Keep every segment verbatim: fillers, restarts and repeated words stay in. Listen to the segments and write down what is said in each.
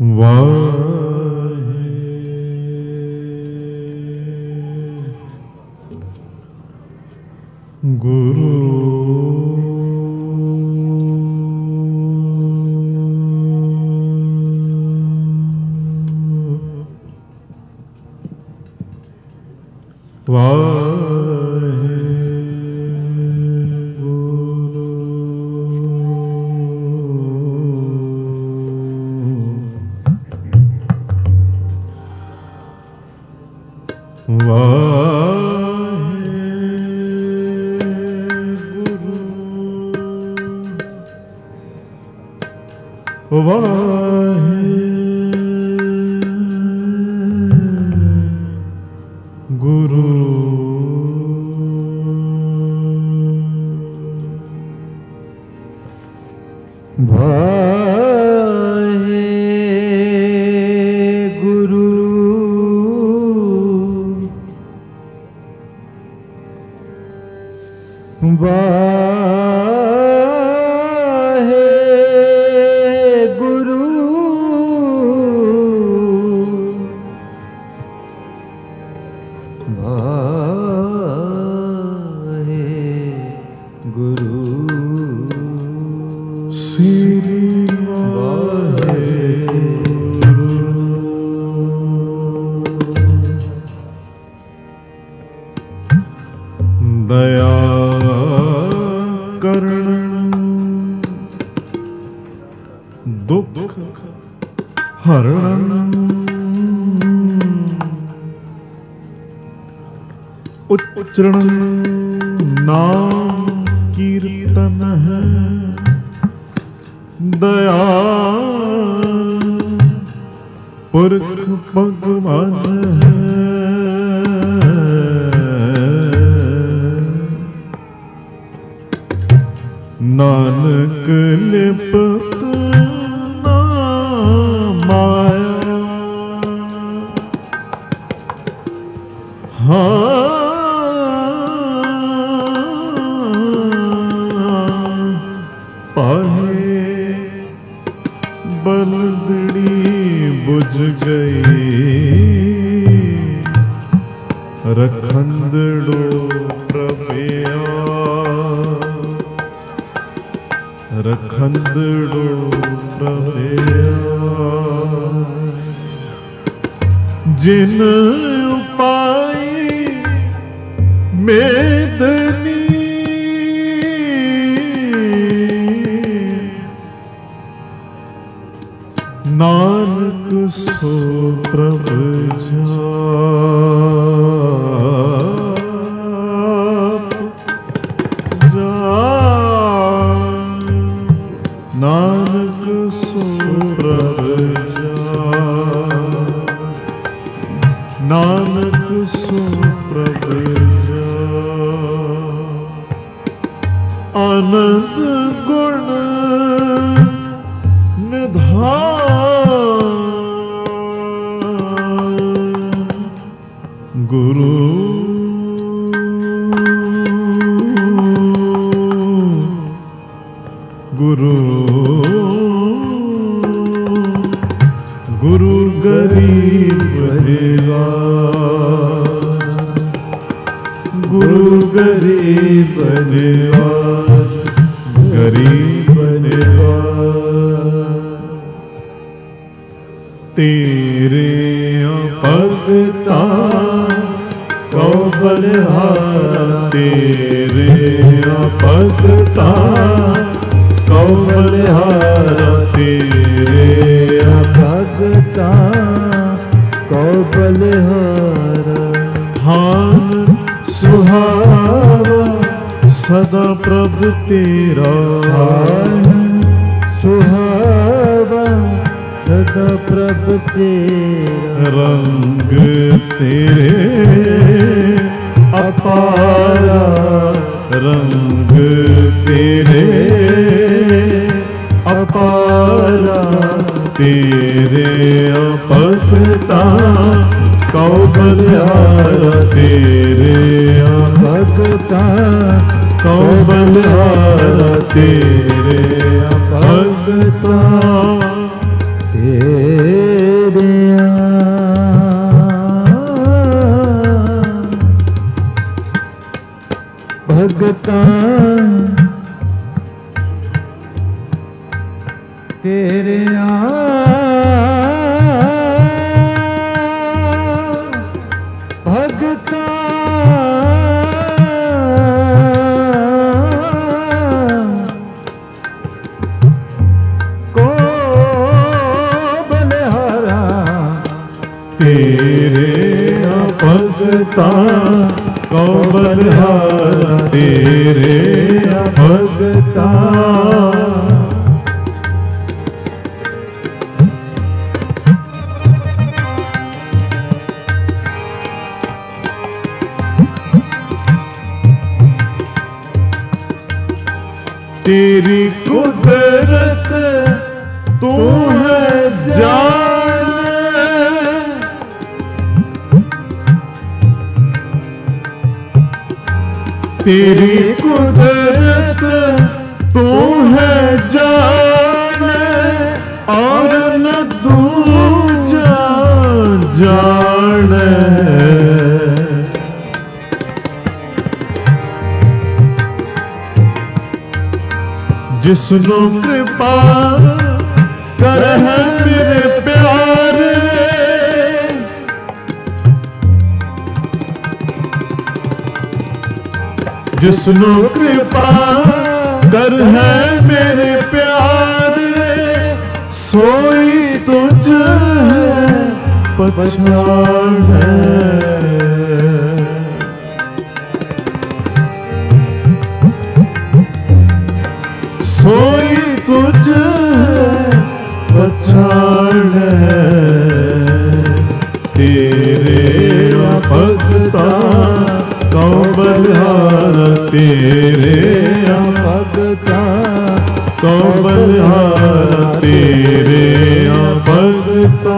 उच्चरण नाम कीर्तन है दया पुरख भगवान है नानक लिपत ना माया हाँ रखंदड़ो प्रभया रखंदड़ो प्रभया जिन उपाय मेदनी नानक सो प्रभ आनंद गुण निधान गुरु गुरु गुरु गरीब निवास गुरु गरीब निवास गरीब निवास तेरे भगता कौ बलिहारा तेरे भगता कौ बलिहारा तेरे भगता कौ बलिहारा हान सुहावा सदा प्रभु तेरा सुहावा सदा प्रभु तेरा रंग तेरे अपारा रंग तेरे अपारा तेरे अपखता कौ बलिहारा तेरे भगता कौ बलिहारा तेरे भगता तेरे भगता तेरे आ भगता को बलिहारा तेरे आ भगता को बलिहारा तेरे आ भगता तेरी कुदरत तू है जाने तेरी कुदरत तू है जाने और न दूजा जाने जिसनो कृपा कर है मेरे प्यारे जिसनो कृपा कर है मेरे प्यारे सोई तुझ है पछाड़ सोई तुझ पछाड़ तेरे भगता कौ बलिहारा तेरे भगता कौ बलिहारा तेरे भगता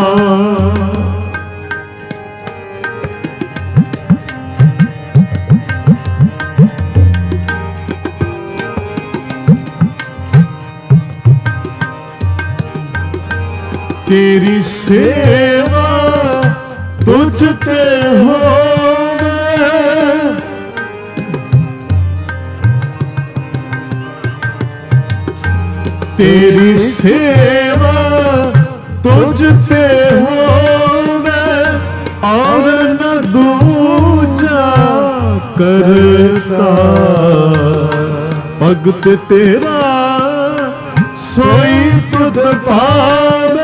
तेरी सेवा तुझते हो तेरी सेवा तुझते हो और न दूजा करता भगत तेरा सोई तुध पावे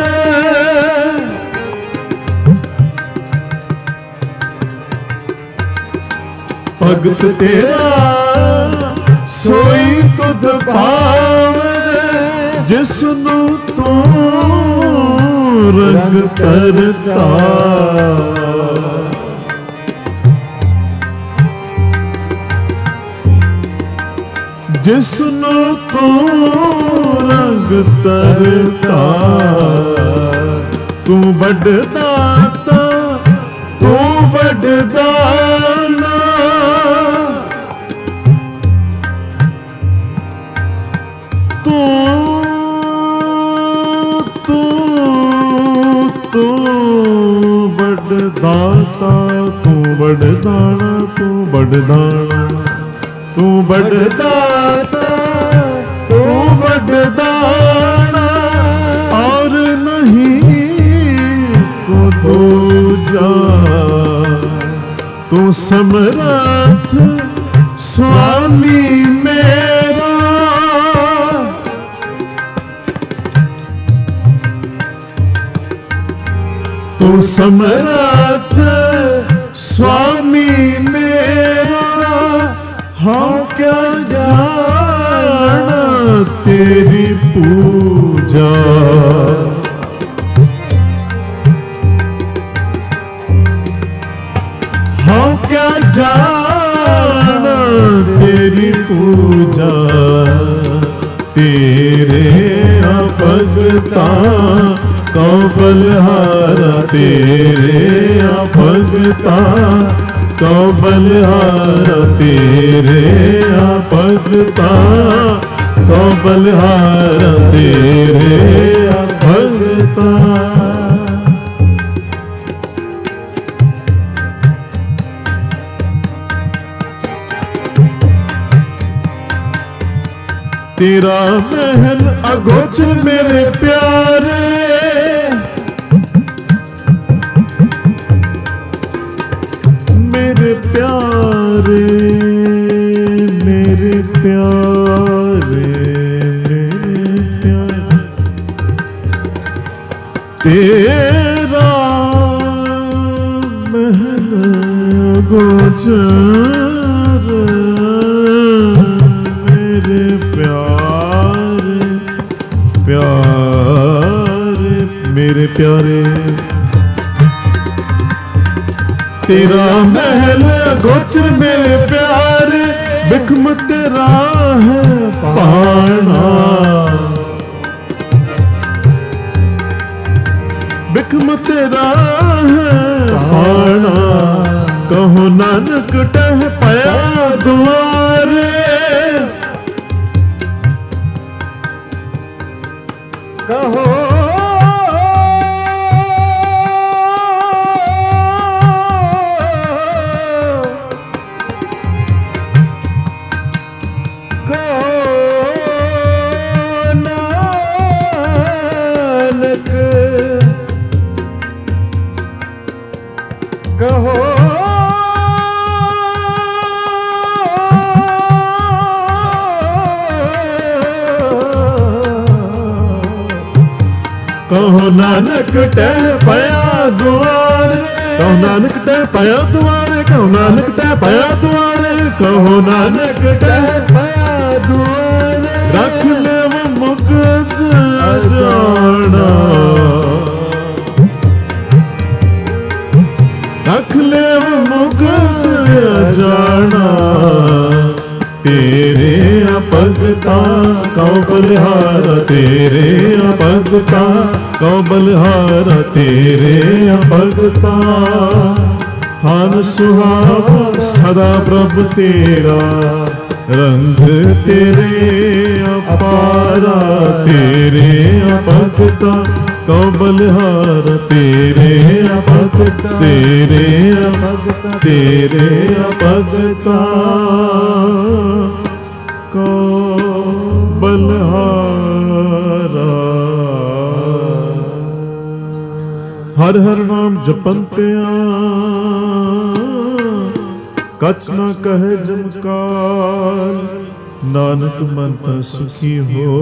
भगत तेरा सोई तुध पावे जिसनु तू रंग करता जिसनु तू रंग तरता तू बड़ दाता तू बड़ दाना तू तू तू बड़ दाता तू बड़ दाना तू बड़ दाना तू बड़ दाता तू बड़ दाना और नहीं को दूजा तू समर्थ स्वामी मेरा तू समर्थ स्वामी मेरा हाँ क्या जाना तेरी पूजा हाँ क्या जाना तेरी पूजा तेरे भगता कौ बलिहारा तेरे भगता कौ बलिहारा तेरे भगता कौ बलिहारा तेरे भगता तेरा महल अगोचर मेरे प्यारे, मेरे प्यारे, मेरे प्यारे, मेरे प्यारे, तेरा महल अगोचर मेरे प्यारे, प्यारे, मेरे प्यारे, तेरा महल गोचर मेरे प्यारे, बिखम तेरा है पाना, बिखम तेरा है पाना, कहो नानक टह पाया द्वारे, कहो नानक, कहो कहो नानक टह पाया द्वारे, कहो नानक टह पाया द्वारे, कहो नानक टह पाया द्वारे, कहो नानक टह पाया द्वारे, रख ले वो मुकुट अजाना, रख ले वो मुकुट अजाना, तेरे भगता कौ बलिहारा, तेरे भगता कौ बलिहारा, तेरे भगता हन सुहावा सदा प्रभ तेरा, रंग तेरे अपारा, तेरे भगता कौ बलिहारा, तेरे भगता, तेरे भगता, तेरे भगता को बलिहारा। हर हर नाम जपंतिया कछ न कहे जमकाल, नानक मन तन सुखी हो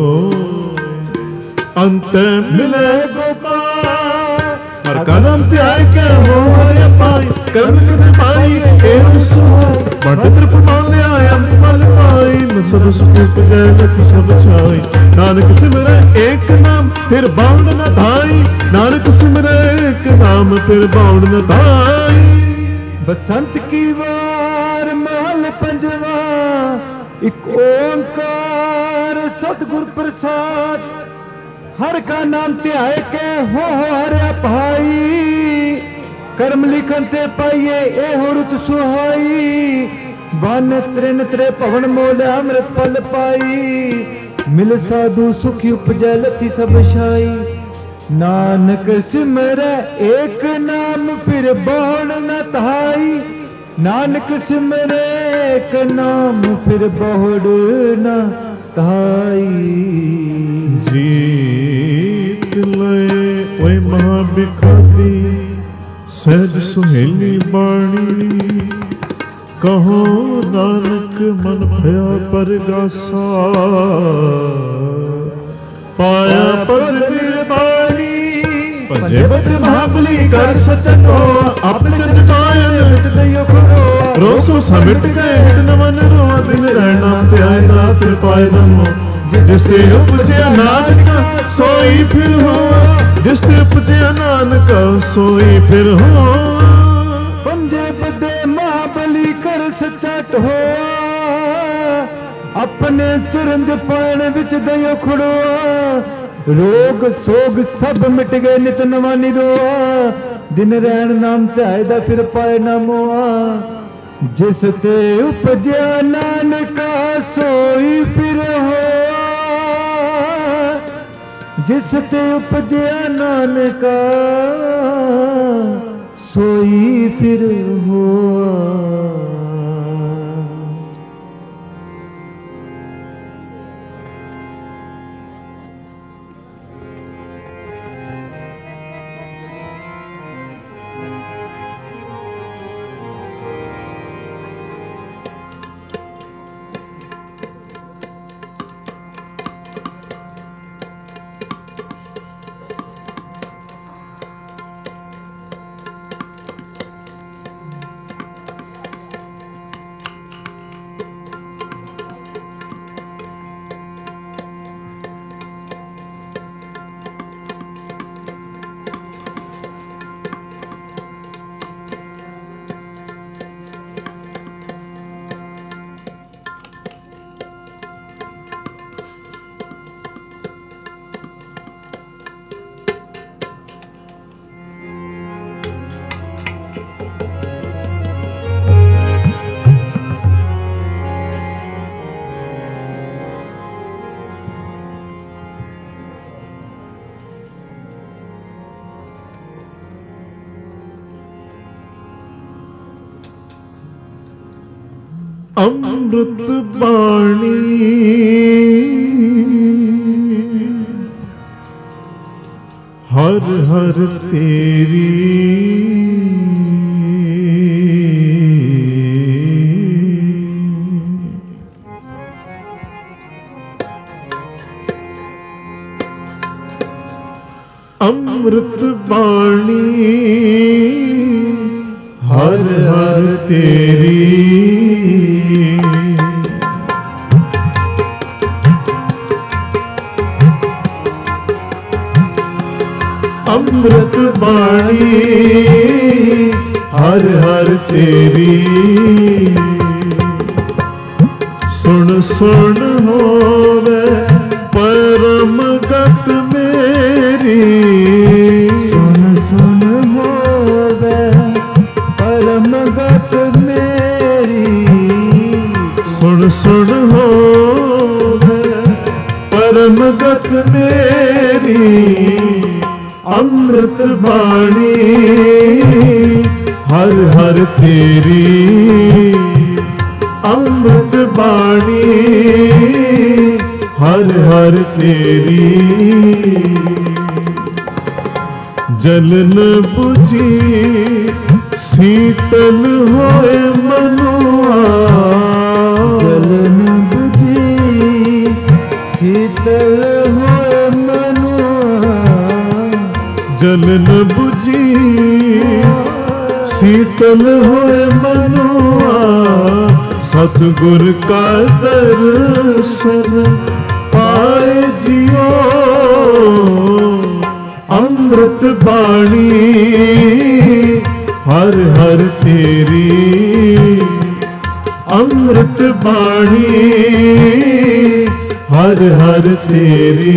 अंत मिले गोपाल। हर का नाम त्याग के हो हरे पाई, कर्म कर पाई एवं सुहाई, बड़ त्रिपुरान ले आया फल पाई, मैं सब सुख उपजै लखि सब छाई, नानक सिमरै एक नाम फिर बाउंड न धाई, नानक सिमरै एक नाम फिर बाउंड न धाई। बसंत की वार महल पंजवा, एक ओंकार सतगुर प्रसाद, हर का नाम ध्याय के हो हरे भाई, कर्म लिखन ते पाइए ए हो रुत सुहाई, बन त्रिन त्रे भवन मोल अमृत फल पाई, मिल साधु सुखी उपजै लथि सब छाई, नानक सिमरै एक नाम फिर बहुड़ न धाई, नानक सिमरै एक नाम फिर बहुड़ न धाई। जीत लए ओए महाबिखादी सहज सुहेली बाणी, कहो नानक मन भया परगासा, पाया पद बिरबानी, पंजे बद महाबली कर सचनो, अपने जन कायन विच दइयो खड़ो, रोसो समिट गए हित नमन रोआ, दिल रहना त्यायदा फिर पाए नमो, जिस ते उपजया नानक सोई फिर हो, जिस ते उपजया नानक सोई फिर हो, पंजे बदे महाबली कर सचट हो, अपने चरंज पाण विच दइयो खड़ोआ, रोग सोग सब मिट गए नित नवा निरोआ, दिन रहन नाम ध्यायदा फिर पाए ना मोआ, जिस ते उपजया नानका सोई फिर होआ, जिस ते उपजया नानका सोई फिर होआ। अमृत बाणी हर हर तेरी अमृत बाणी हर हर तेरी अमृत बाणी हर हर तेरी सुन सुन होवे परम गत मेरी सुन सुन होवे परम गत मेरी सुन सुन होवे परम गत मेरी अमृत बाणी हर हर तेरी अमृत बाणी हर हर तेरी जल न बुझी शीतल होए मनुआ जल न बुझी शीतल होए मनुआ जल न बुझी शीतल होए मनुआ सतगुर का दर्शन पाए जियो अमृत बाणी हर हर तेरी अमृत बाणी हर हर तेरी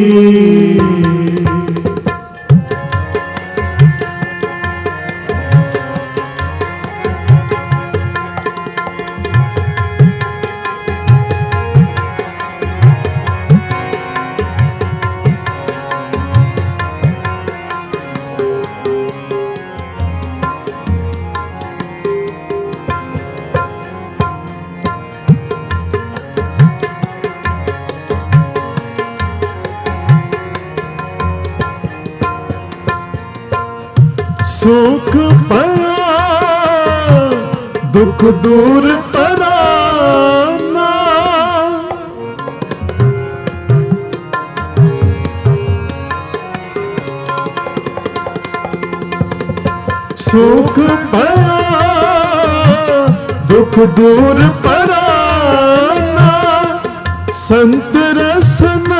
सुख परा दुख दूर पराना सुख परा दुख दूर पराना संत रसन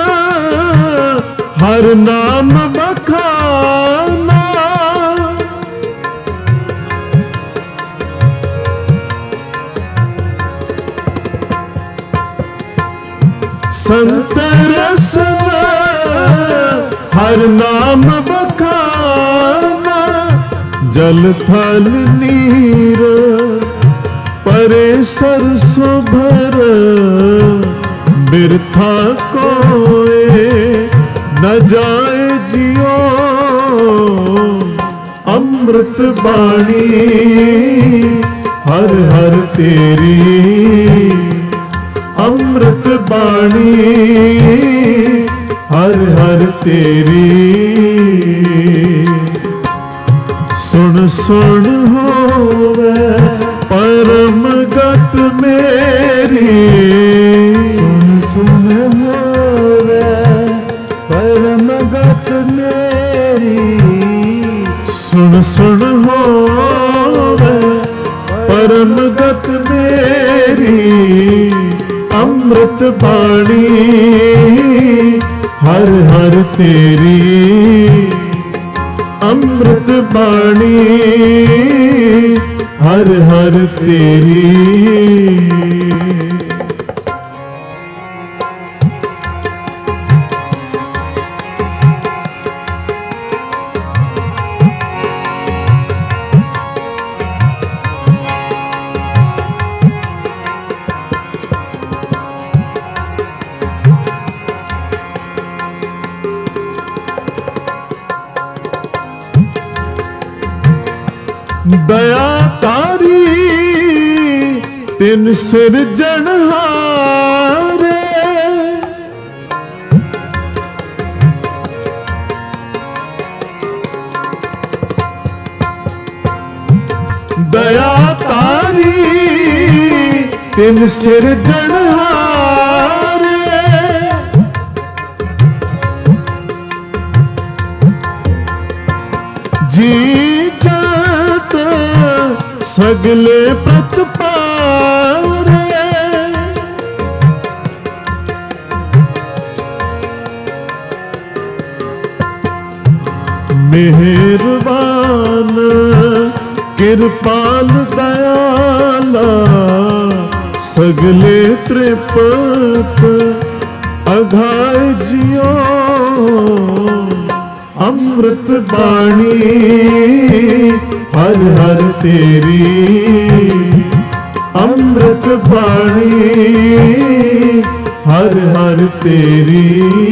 हर नाम बखाना संत रसन हर नाम बखाना जल थल नीर परे सरसो भर बिरथा कोए न जाए जियो अमृत बाणी हर हर तेरी अमृत बाणी हर हर तेरी सुन सुन होवे परम गत मेरी सुन सुन होवे परम गत मेरी सुन सुन होवे परम गत मेरी अमृत बाणी हर हर तेरी अमृत बाणी हर हर तेरी दया तारी ਤਿਨ ਸਿਰਜਣਹਾਰੇ ਦਇਆ ਤਾਰੀ ਤਿਨ ਸਿਰਜਣਹਾਰੇ ਜੀ ਜਤ ਸਗਲੇ ਪ੍ਰਤਪਾਰੇ ਮਿਹਰਬਾਨ ਕਿਰਪਾਲ ਦਇਆਲਾ ਸਗਲੇ ਤ੍ਰਿਪਤ ਅਘਾਇ ਜਿਉ ਅੰਮ੍ਰਿਤ ਬਾਣੀ ਹਰ ਹਰ ਤੇਰੀ ਅੰਮ੍ਰਿਤ ਬਾਣੀ ਹਰ ਹਰ ਤੇਰੀ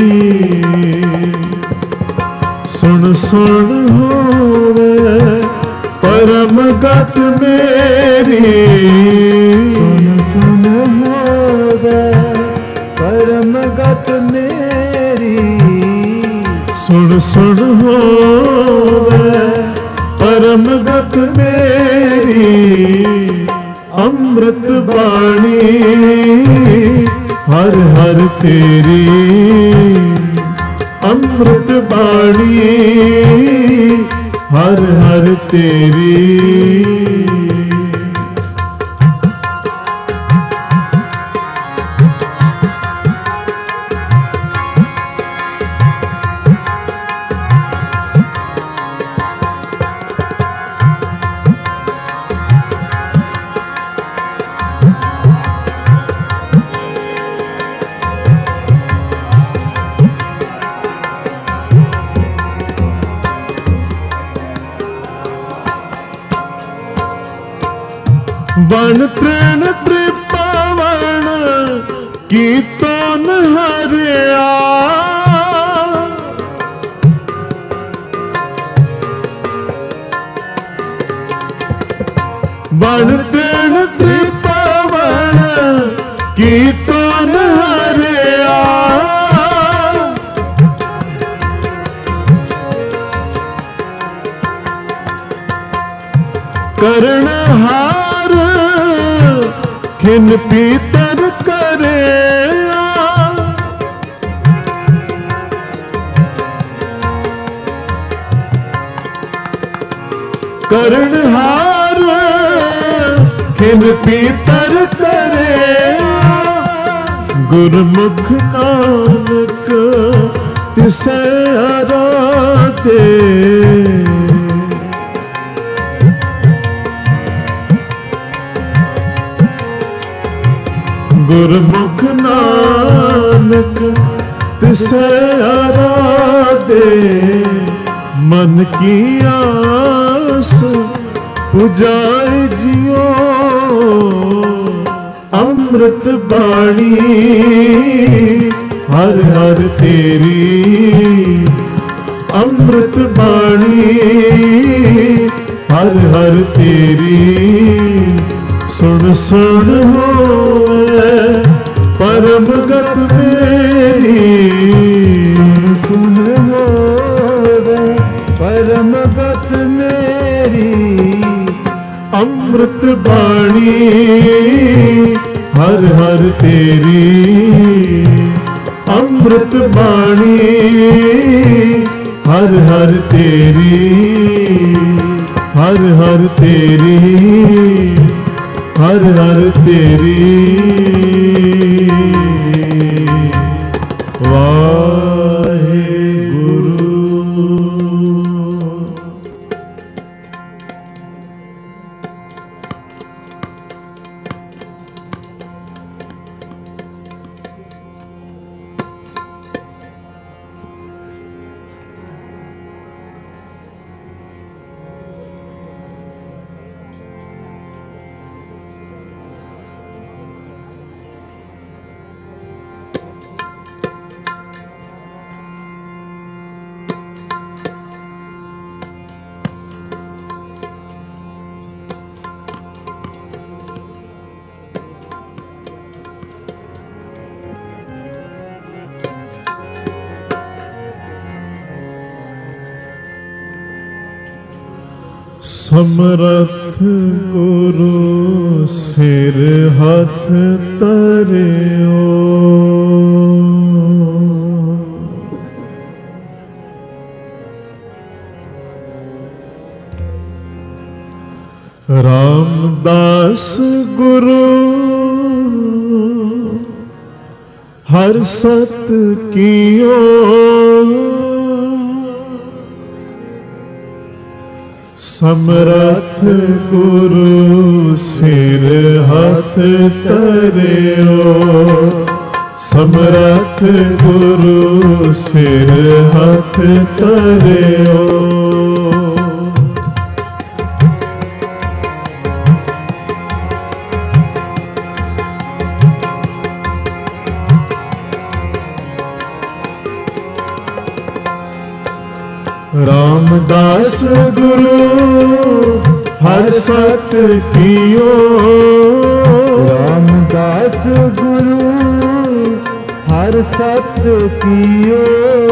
ਸੁਣ ਸੁਣ ਹੋਵੇ परम गत मेरी सुन सुन होवे परम गत मेरी सुन सुन होवे परम गत मेरी अमृत बाणी हर हर तेरी अमृत बाणी हर हर तेरी वन तृण त्रिपावन कीर्तन हरिया वन तृण त्रिपावन कीर्तन हरिया करण हार खिन पीतर करे करण हार खिन पीतर करे गुरमुख नानक तिसै आराधे गुरमुख नानक तिसै आराधे मन की आस पुजाए जियो अमृत बाणी हर हर तेरी अमृत बाणी हर हर तेरी सुन सुन होवे परम गत मेरी सुन सुन होवे परम गत मेरी अमृत बाणी हर हर तेरी अमृत बाणी हर हर तेरी हर हर तेरी हर हर तेरी वाहेगुरु। समरथ गुरु सिर हथ तरियो। रामदास गुरु हर सत कियो। समरथ गुरु सिर हथ तरियो। समरथ गुरु सिर हथ तरियो। रामदास गुरु हर सत कियो। रामदास गुरु हर सत कियो।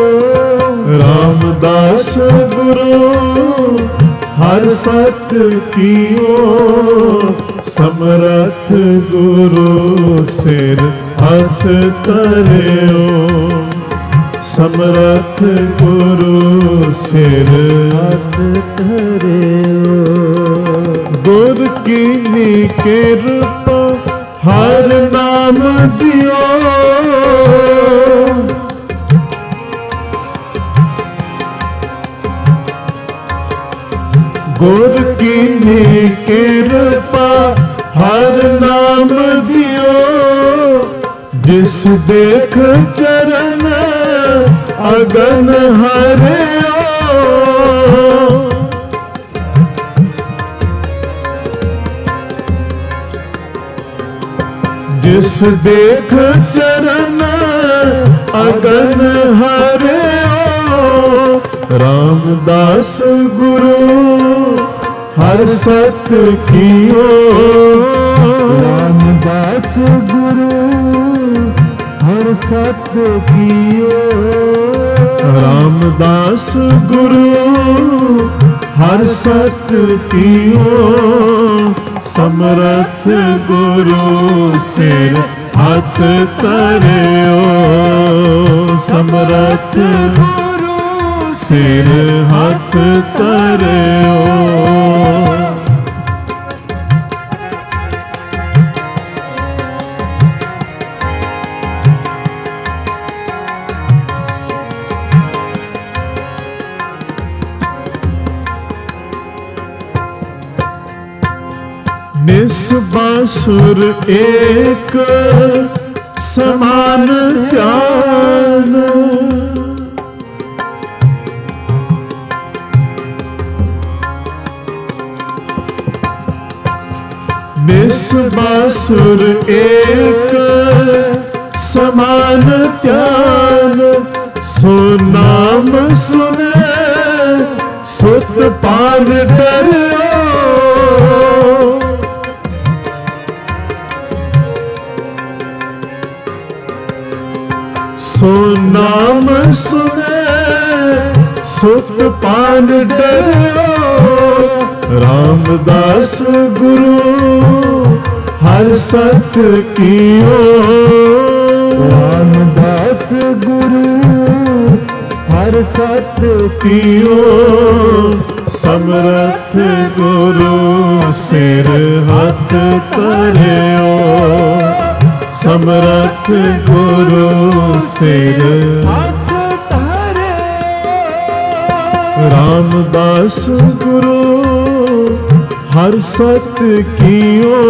रामदास गुरु हर सत कियो। समरथ गुरु सिर हथ तरियो। समरथ गुरु सिर हथ तरियो। गुर कीनी कृपा हर नाम दियो। गुर कीनी कृपा हर नाम दियो। जिस देख चरण अगन हरियो। जिस देख चरण अगन हरियो। रामदास गुरु हर सत कियो। रामदास गुरु हर सत कियो। रामदास गुरु हर सत कियो। समरथ गुरु सिर हथ तरियो। समरथ गुरु सिर हथ तरियो। निस बासुर एक समान ध्यान। निस बासुर एक समान ध्यान। सो नाम सुने सुत पान डरियो। सो नाम सुने सुत पान डरियो। रामदास गुरु हर सत कियो। रामदास गुरु हर सत कियो। समरथ गुरु सिर हथ तरियो। समरथ गुरु सिर हथ तरियो। रामदास गुरु हर सत कियो।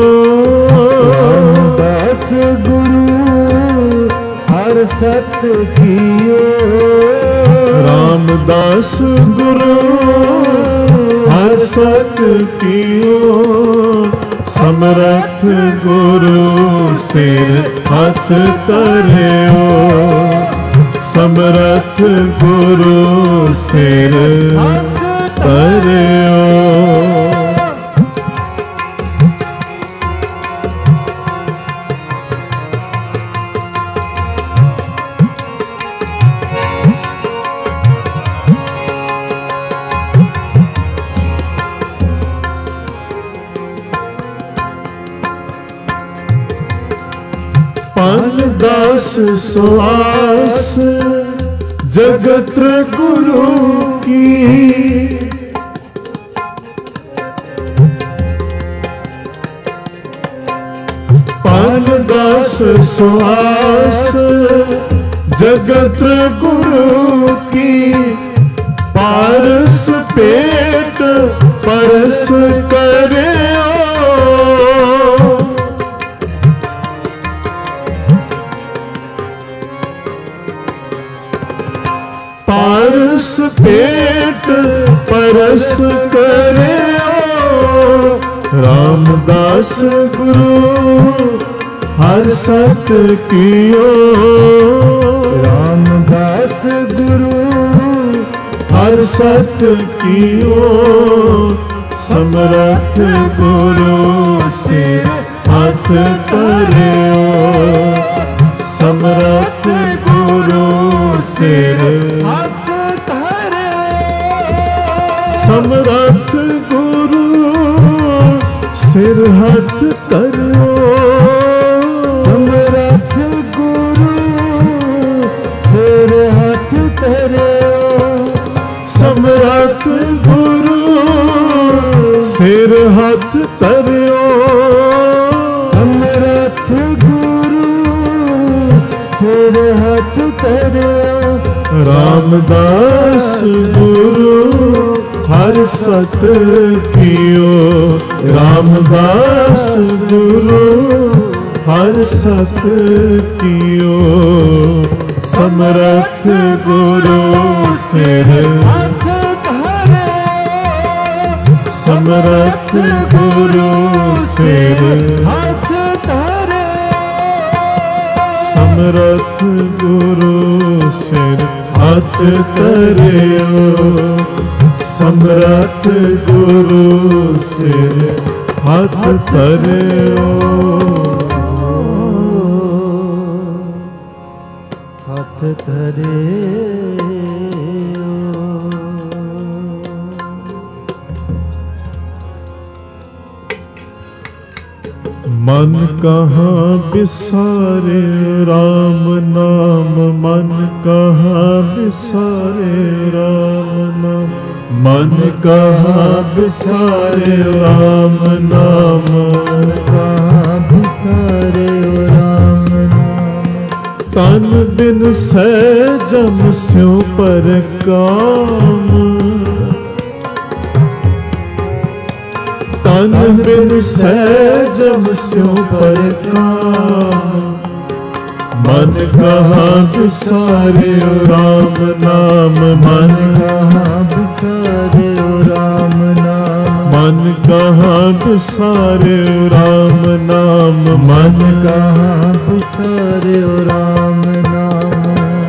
रामदास गुरु हर सत कियो। रामदास गुरु हर सत कियो। समरथ गुरु सिर हथ तरियो। समरथ गुरु सिर हथ तरियो। दास सुआस जगत गुरु की। पान दास सुआस जगत गुरु की। पारस पेट परस करे पारस पेट परस करे रामदास गुरु हर सत कियो। रामदास गुरु हर सत कियो। समरथ गुरु सिर हाथ धरियो। समरथ गुरु सिर हाथ धरियो। समरथ गुरु सिर हाथ धरियो। समरथ गुरु सिर हाथ धरियो। समरथ गुरु सिर हाथ धरियो। समरथ गुरु सिर हाथ धरियो। रामदास गुरु हर सत कियो। रामदास गुरु हर सत कियो। समरथ गुरु सिर हाथ धरियो। समरथ गुरु सिर हाथ धरियो। समरथ गुरु सिर हाथ धरियो। समरथ गुरु सिर हाथ धरियो। हाथ धरियो। मन कहाँ बिसारे राम नाम। मन कहाँ बिसारे राम नाम। मन कहाँ बिसारे राम नाम। कहाँ बिसारे राम नाम। तन बिन सहजम स्यों पर काम। तन बिन सहजम स्यों पर काम। मन कहाँ बिसारे राम नाम। मन कहाँ बिसारे राम नाम। मन कहाँ बिसारे राम नाम। मन कहाँ बिसारे राम नाम।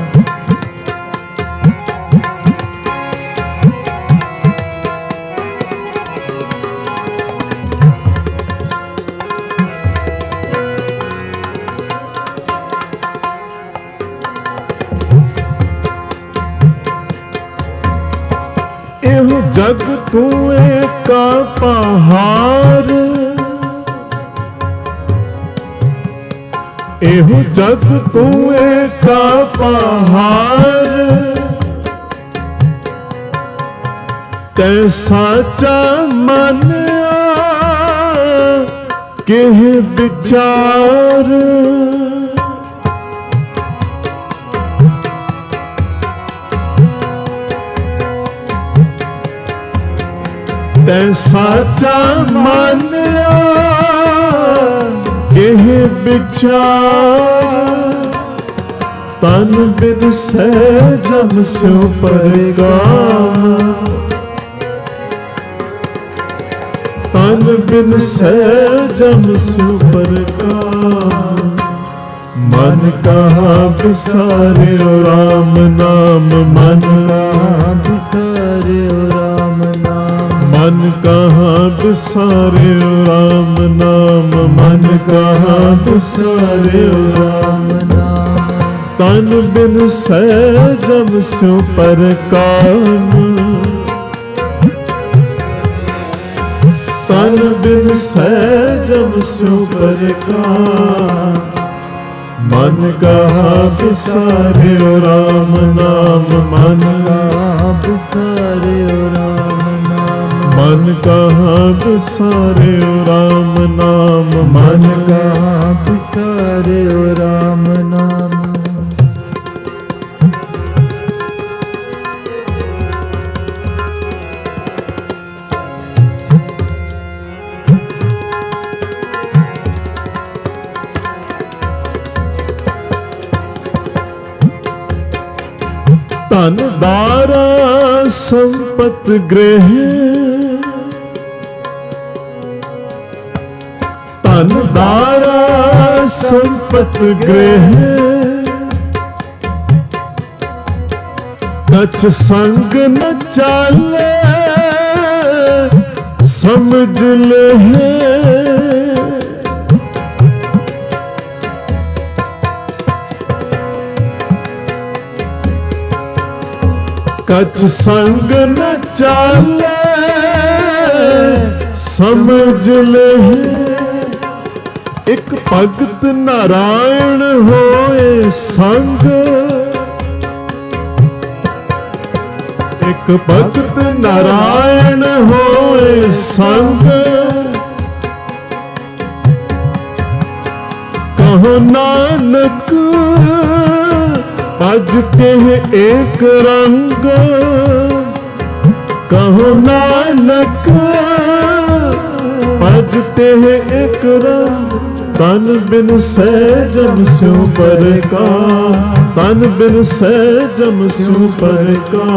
एहो जग तू एका पहाड़। एहो जग तू एका पहाड़। तै साचा मन केह विचार। तै साचा मन केह विचार। तन बिन सहजम स्यों पर काम। तन बिन सहजम स्यों पर काम। मन कहाँ बिसारे राम नाम। मन कहाँ बिसारे राम नाम। मन कहाँ बिसारे राम नाम। मन कहाँ बिसारे राम नाम। तन बिन सहजम स्यों पर काम। तन बिन सहजम स्यों पर काम। मन कहा बिसारे राम नाम, मन कहाँ बिसारे राम नाम, मन कहा बिसारे राम नाम, मन कहाँ बिसारे राम नाम। धन दारा संपत गृह, धन दारा संपत गृह, कछ संग न चाले समझ ले। कछ संग न चाले समझ ले। एक भगत नारायण होए संग, एक भगत नारायण होए संग, कहो नानक भज के एक रंग, कहो नानक भजते हैं एक रंग। तन बिन सहजम स्यों पर का, तन बिन सहजम स्यों पर का।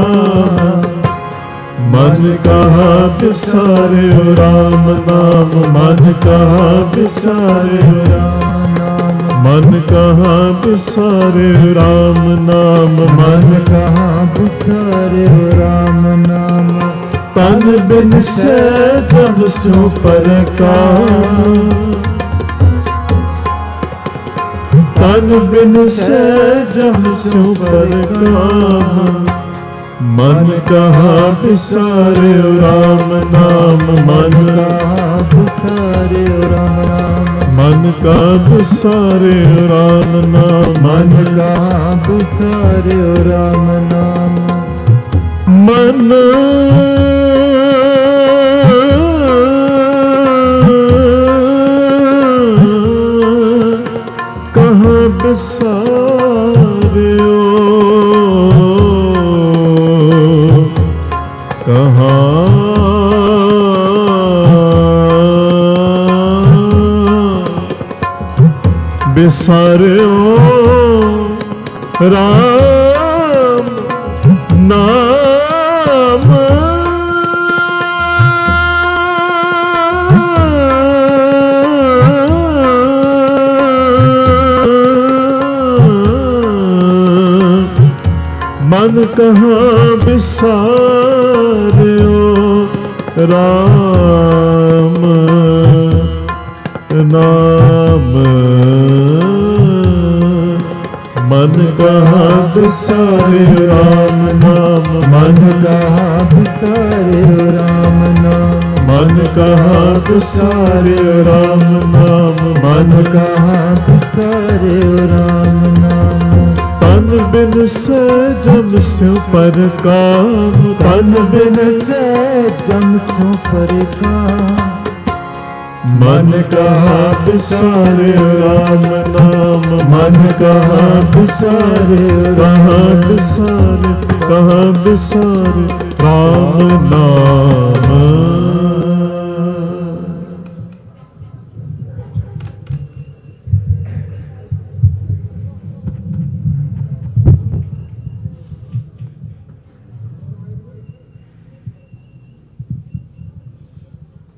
मन कहा बिसारे राम नाम, मन कहा बिसारे राम नाम, मन कहा बिसारे राम नाम, मन कहाँ बिसारे राम नाम। तन बिन सहजम स्यों पर का, तन बिन सहजम स्यों पर का। मन कहा बिसारे राम नाम, मन कहाँ बिसारे राम नाम, मन का बिसारे राम नाम, मन कहाँ बिसारे राम नाम। मन कहाँ बिसारे कहाँ बिसारे राम नाम। मन कहाँ बिसारे राम नाम, मन कहाँ बिसारे राम नाम, मन कहाँ बिसारे राम नाम, मन कहाँ बिसारे राम नाम, मन कहाँ बिसारे राम नाम। तन बिन सहजम स्यों पर काम, तन बिन सहजम स्यों पर काम। मन कहाँ बिसारे राम नाम, मन कहाँ बिसारे, कहाँ बिसारे, कहाँ बिसारे राम नाम।